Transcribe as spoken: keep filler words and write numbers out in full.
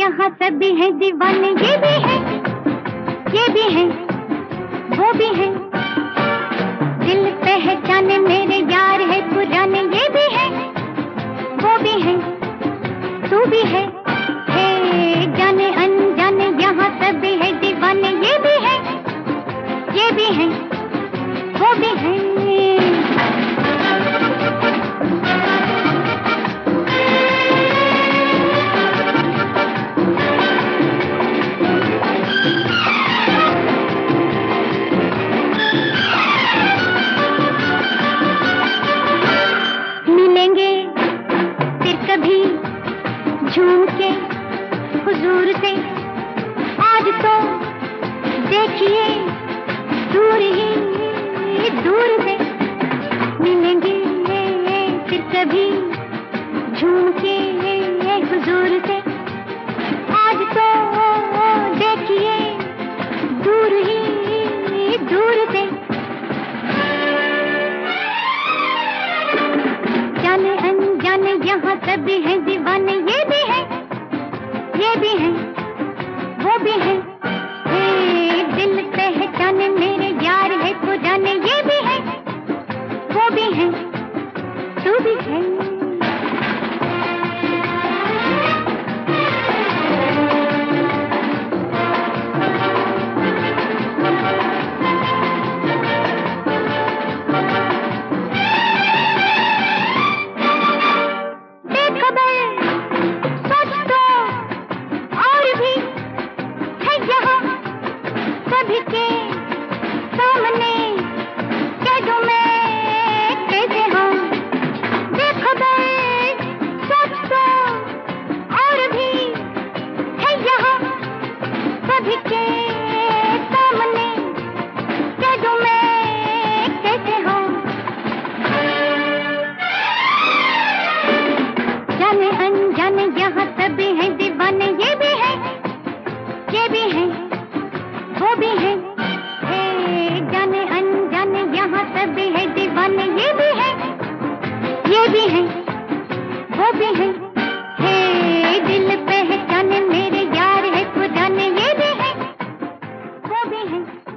यहाँ सभी हैं दीवाने, ये भी है, ये भी है, वो भी है। दिल पहचाने मेरे यार है पुराने, ये भी है, वो भी है, तू भी है। हे जाने अनजाने यहाँ सभी है दीवाने, ये भी है, ये भी है, वो भी है। कभी झूम के हुजूर से, आज तो देखिए दूर ही दूर से मिलेंगे फिर कभी झूम के हुजूर से, आज तो देखिए दूर ही दूर से। जाने अनजाने यहाँ सभी हैं दीवाने, ये भी है, ये भी है, वो भी है। हे दिल पहचाने मेरे यार है पुराने, ये भी है, वो भी है, तू भी है। सभी के सामने कह दूं मैं कैसे हूँ, देखो भाई सच तो और भी है यहाँ। सभी के सामने कह दूं मैं कैसे हूँ। जाने अनजाने यहाँ सभी हैं दीवाने, ये भी है, ये भी है, वो भी है। हे जाने अनजाने यहाँ सभी है दीवाने, ये भी है, ये भी है, वो भी है। हे दिल पहचाने मेरे यार है पुराने, ये भी है, वो भी है।